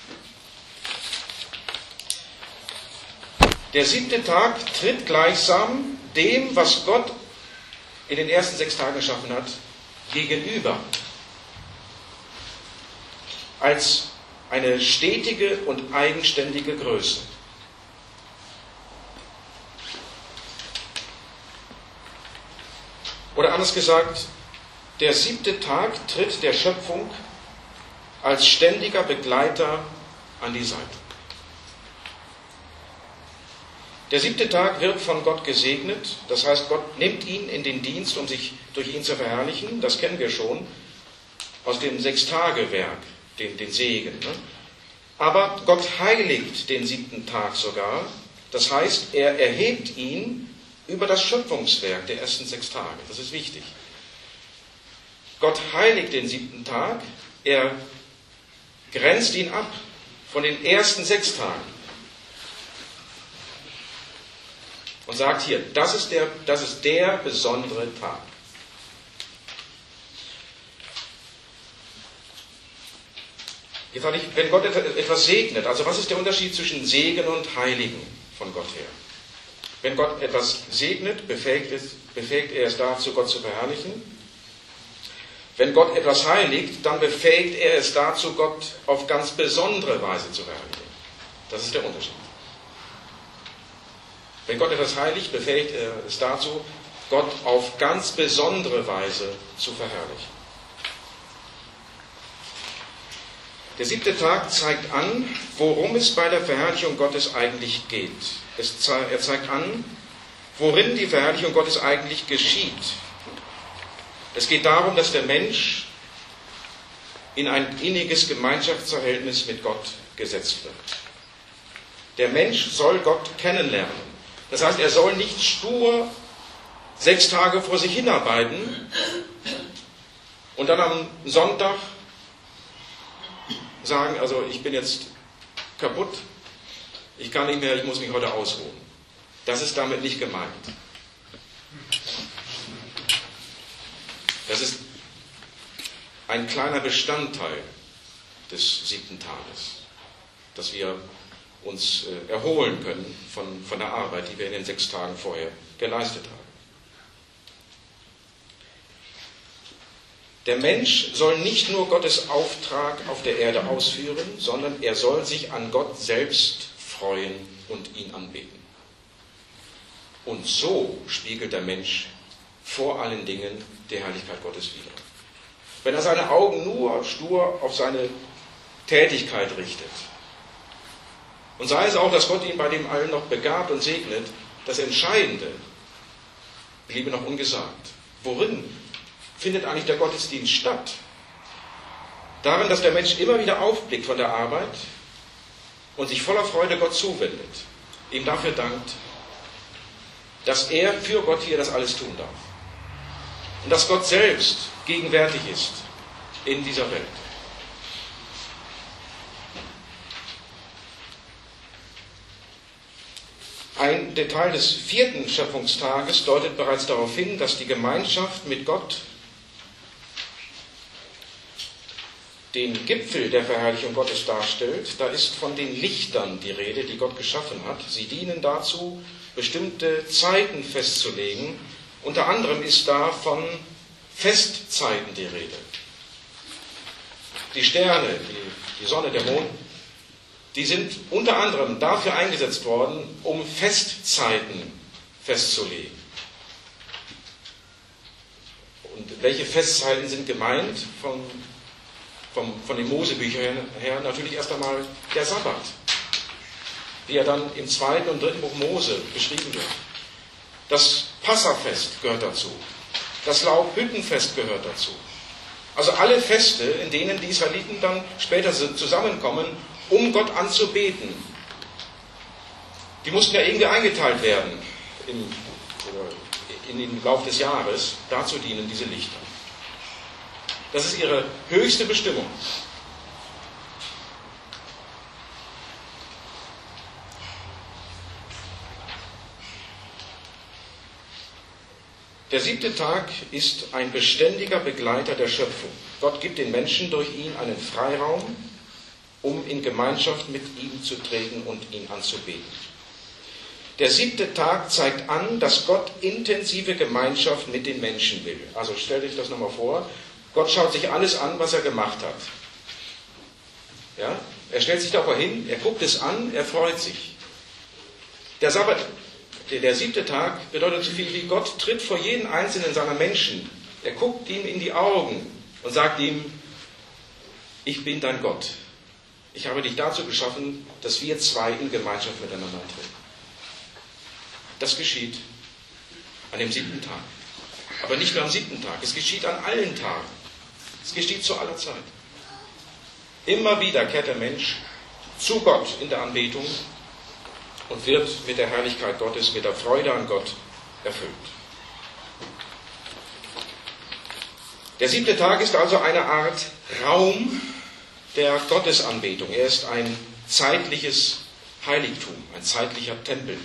Der siebte Tag tritt gleichsam dem, was Gott in den ersten sechs Tagen geschaffen hat, gegenüber. Als eine stetige und eigenständige Größe. Oder anders gesagt, der siebte Tag tritt der Schöpfung als ständiger Begleiter an die Seite. Der siebte Tag wird von Gott gesegnet, das heißt, Gott nimmt ihn in den Dienst, um sich durch ihn zu verherrlichen. Das kennen wir schon aus dem Sechstagewerk, den, den Segen. Ne? Aber Gott heiligt den siebten Tag sogar, das heißt, er erhebt ihn über das Schöpfungswerk der ersten sechs Tage. Das ist wichtig. Gott heiligt den siebten Tag, er grenzt ihn ab von den ersten sechs Tagen. Und sagt hier, das ist der, das ist der besondere Tag. Jetzt hatte ich, wenn Gott etwas segnet, also was ist der Unterschied zwischen Segen und Heiligen von Gott her? Wenn Gott etwas segnet, befähigt, es, befähigt er es dazu, Gott zu verherrlichen. Wenn Gott etwas heiligt, dann befähigt er es dazu, Gott auf ganz besondere Weise zu verherrlichen. Das ist der Unterschied. Wenn Gott etwas heiligt, befähigt er es dazu, Gott auf ganz besondere Weise zu verherrlichen. Der siebte Tag zeigt an, worum es bei der Verherrlichung Gottes eigentlich geht. Es ze- er zeigt an, worin die Verherrlichung Gottes eigentlich geschieht. Es geht darum, dass der Mensch in ein inniges Gemeinschaftsverhältnis mit Gott gesetzt wird. Der Mensch soll Gott kennenlernen. Das heißt, er soll nicht stur sechs Tage vor sich hinarbeiten Und dann am Sonntag sagen, also ich bin jetzt kaputt, ich kann nicht mehr, ich muss mich heute ausruhen. Das ist damit nicht gemeint. Das ist ein kleiner Bestandteil des siebten Tages, dass wir uns erholen können von, von der Arbeit, die wir in den sechs Tagen vorher geleistet haben. Der Mensch soll nicht nur Gottes Auftrag auf der Erde ausführen, sondern er soll sich an Gott selbst freuen und ihn anbeten. Und so spiegelt der Mensch vor allen Dingen die Herrlichkeit Gottes wider. Wenn er seine Augen nur stur auf seine Tätigkeit richtet, und sei es auch, dass Gott ihn bei dem allen noch begabt und segnet, das Entscheidende bliebe noch ungesagt. Worin findet eigentlich der Gottesdienst statt? Darin, dass der Mensch immer wieder aufblickt von der Arbeit und sich voller Freude Gott zuwendet, ihm dafür dankt, dass er für Gott hier das alles tun darf. Und dass Gott selbst gegenwärtig ist in dieser Welt. Ein Detail des vierten Schöpfungstages deutet bereits darauf hin, dass die Gemeinschaft mit Gott den Gipfel der Verherrlichung Gottes darstellt. Da ist von den Lichtern die Rede, die Gott geschaffen hat. Sie dienen dazu, bestimmte Zeiten festzulegen. Unter anderem ist da von Festzeiten die Rede. Die Sterne, die, die Sonne, der Mond, die sind unter anderem dafür eingesetzt worden, um Festzeiten festzulegen. Und welche Festzeiten sind gemeint? Von, vom, von den Mosebüchern her natürlich erst einmal der Sabbat, wie er dann im zweiten und dritten Buch Mose beschrieben wird. Das Passafest gehört dazu. Das Laubhüttenfest gehört dazu. Also alle Feste, in denen die Israeliten dann später zusammenkommen, um Gott anzubeten. Die mussten ja irgendwie eingeteilt werden in, in den Lauf des Jahres. Dazu dienen diese Lichter. Das ist ihre höchste Bestimmung. Der siebte Tag ist ein beständiger Begleiter der Schöpfung. Gott gibt den Menschen durch ihn einen Freiraum, um in Gemeinschaft mit ihm zu treten und ihn anzubeten. Der siebte Tag zeigt an, dass Gott intensive Gemeinschaft mit den Menschen will. Also stellt euch das nochmal vor. Gott schaut sich alles an, was er gemacht hat. Ja? Er stellt sich davor hin, er guckt es an, er freut sich. Der Sabbat, der, der siebte Tag bedeutet so viel wie Gott tritt vor jeden einzelnen seiner Menschen. Er guckt ihm in die Augen und sagt ihm, ich bin dein Gott. Ich habe dich dazu geschaffen, dass wir zwei in Gemeinschaft miteinander treten. Das geschieht an dem siebten Tag. Aber nicht nur am siebten Tag, es geschieht an allen Tagen. Es geschieht zu aller Zeit. Immer wieder kehrt der Mensch zu Gott in der Anbetung und wird mit der Herrlichkeit Gottes, mit der Freude an Gott erfüllt. Der siebte Tag ist also eine Art Raum der Gottesanbetung. Er ist ein zeitliches Heiligtum, ein zeitlicher Tempel.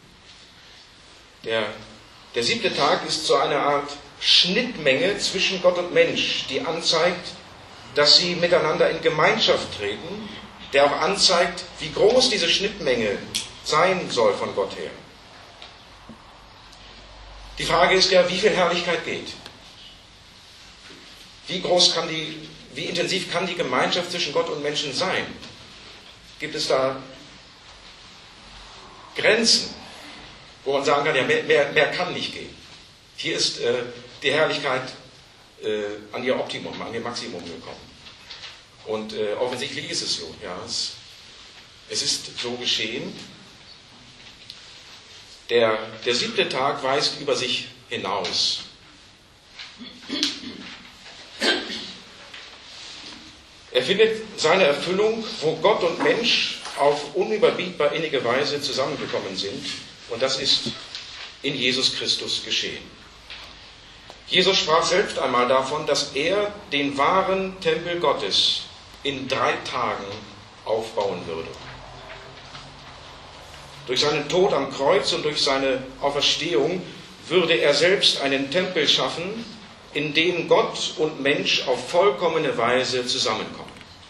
Der, der siebte Tag ist so eine Art Schnittmenge zwischen Gott und Mensch, die anzeigt, dass sie miteinander in Gemeinschaft treten, der auch anzeigt, wie groß diese Schnittmenge sein soll von Gott her. Die Frage ist ja, wie viel Herrlichkeit geht? Wie groß kann die, wie intensiv kann die Gemeinschaft zwischen Gott und Menschen sein? Gibt es da Grenzen, wo man sagen kann, ja, mehr, mehr, mehr kann nicht gehen? Hier ist äh, die Herrlichkeit äh, an ihr Optimum, an ihr Maximum gekommen. Und äh, offensichtlich ist es so. Ja, es, es ist so geschehen. Der, der siebte Tag weist über sich hinaus. Er findet seine Erfüllung, wo Gott und Mensch auf unüberbietbar innige Weise zusammengekommen sind. Und das ist in Jesus Christus geschehen. Jesus sprach selbst einmal davon, dass er den wahren Tempel Gottes in drei Tagen aufbauen würde. Durch seinen Tod am Kreuz und durch seine Auferstehung würde er selbst einen Tempel schaffen, in dem Gott und Mensch auf vollkommene Weise zusammenkommen.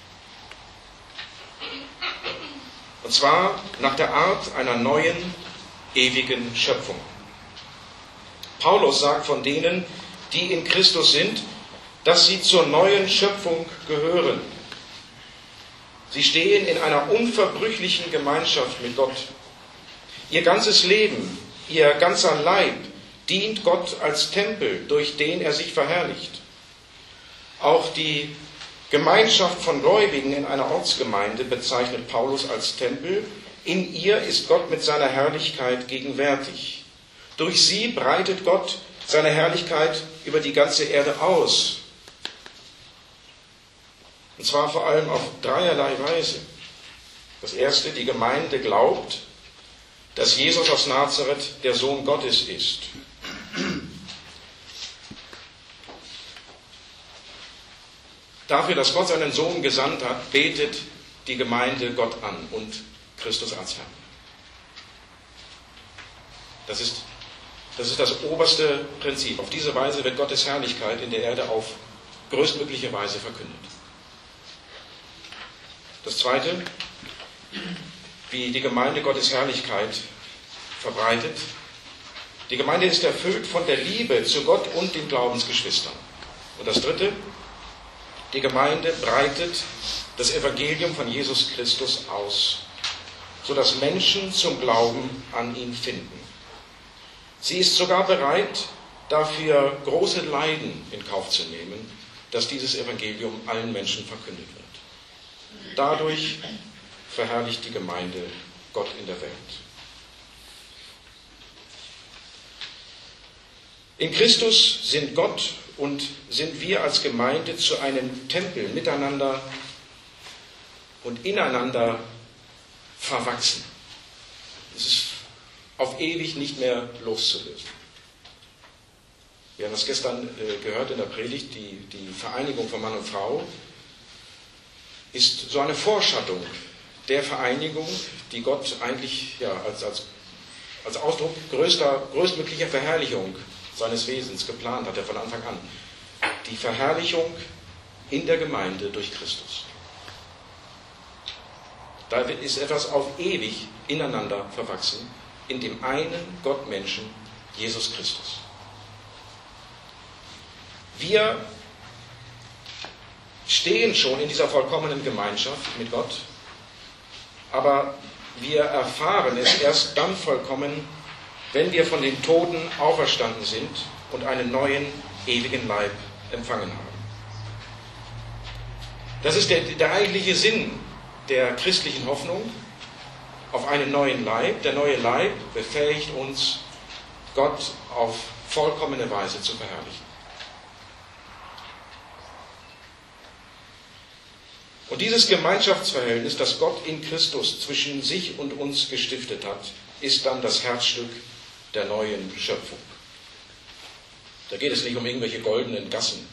Und zwar nach der Art einer neuen, ewigen Schöpfung. Paulus sagt von denen, die in Christus sind, dass sie zur neuen Schöpfung gehören. Sie stehen in einer unverbrüchlichen Gemeinschaft mit Gott. Ihr ganzes Leben, ihr ganzer Leib dient Gott als Tempel, durch den er sich verherrlicht. Auch die Gemeinschaft von Gläubigen in einer Ortsgemeinde bezeichnet Paulus als Tempel. In ihr ist Gott mit seiner Herrlichkeit gegenwärtig. Durch sie breitet Gott seine Herrlichkeit über die ganze Erde aus. Und zwar vor allem auf dreierlei Weise. Das erste, die Gemeinde glaubt, dass Jesus aus Nazareth der Sohn Gottes ist. Dafür, dass Gott seinen Sohn gesandt hat, betet die Gemeinde Gott an und Christus als Herrn. Das ist, das ist das oberste Prinzip. Auf diese Weise wird Gottes Herrlichkeit in der Erde auf größtmögliche Weise verkündet. Das Zweite, wie die Gemeinde Gottes Herrlichkeit verbreitet. Die Gemeinde ist erfüllt von der Liebe zu Gott und den Glaubensgeschwistern. Und das Dritte, die Gemeinde breitet das Evangelium von Jesus Christus aus, sodass Menschen zum Glauben an ihn finden. Sie ist sogar bereit, dafür große Leiden in Kauf zu nehmen, dass dieses Evangelium allen Menschen verkündet wird. Dadurch verherrlicht die Gemeinde Gott in der Welt. In Christus sind Gott und sind wir als Gemeinde zu einem Tempel miteinander und ineinander verwachsen. Es ist auf ewig nicht mehr loszulösen. Wir haben das gestern gehört in der Predigt, die, die Vereinigung von Mann und Frau ist so eine Vorschattung der Vereinigung, die Gott eigentlich ja, als, als, als Ausdruck größter, größtmöglicher Verherrlichung seines Wesens geplant hat er von Anfang an. Die Verherrlichung in der Gemeinde durch Christus. Da ist etwas auf ewig ineinander verwachsen, in dem einen Gottmenschen, Jesus Christus. Wir stehen schon in dieser vollkommenen Gemeinschaft mit Gott, aber wir erfahren es erst dann vollkommen, wenn wir von den Toten auferstanden sind und einen neuen, ewigen Leib empfangen haben. Das ist der, der eigentliche Sinn der christlichen Hoffnung auf einen neuen Leib. Der neue Leib befähigt uns, Gott auf vollkommene Weise zu verherrlichen. Und dieses Gemeinschaftsverhältnis, das Gott in Christus zwischen sich und uns gestiftet hat, ist dann das Herzstück der neuen Schöpfung. Da geht es nicht um irgendwelche goldenen Gassen.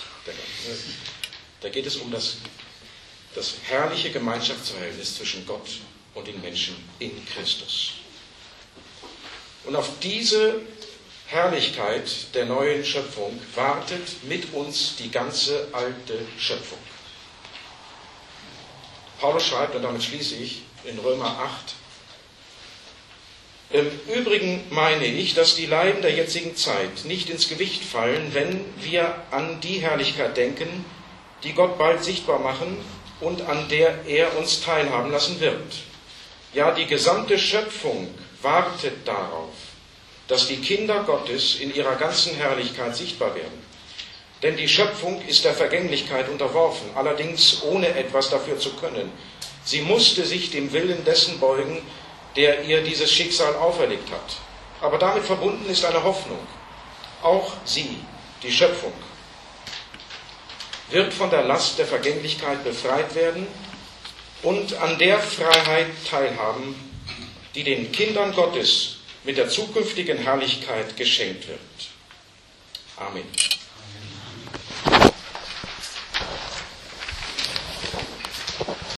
Da geht es um das, das herrliche Gemeinschaftsverhältnis zwischen Gott und den Menschen in Christus. Und auf diese Herrlichkeit der neuen Schöpfung wartet mit uns die ganze alte Schöpfung. Paulus schreibt, und damit schließe ich, in Römer acht, im Übrigen meine ich, dass die Leiden der jetzigen Zeit nicht ins Gewicht fallen, wenn wir an die Herrlichkeit denken, die Gott bald sichtbar machen und an der er uns teilhaben lassen wird. Ja, die gesamte Schöpfung wartet darauf, dass die Kinder Gottes in ihrer ganzen Herrlichkeit sichtbar werden. Denn die Schöpfung ist der Vergänglichkeit unterworfen, allerdings ohne etwas dafür zu können. Sie musste sich dem Willen dessen beugen, der ihr dieses Schicksal auferlegt hat. Aber damit verbunden ist eine Hoffnung. Auch sie, die Schöpfung, wird von der Last der Vergänglichkeit befreit werden und an der Freiheit teilhaben, die den Kindern Gottes mit der zukünftigen Herrlichkeit geschenkt wird. Amen.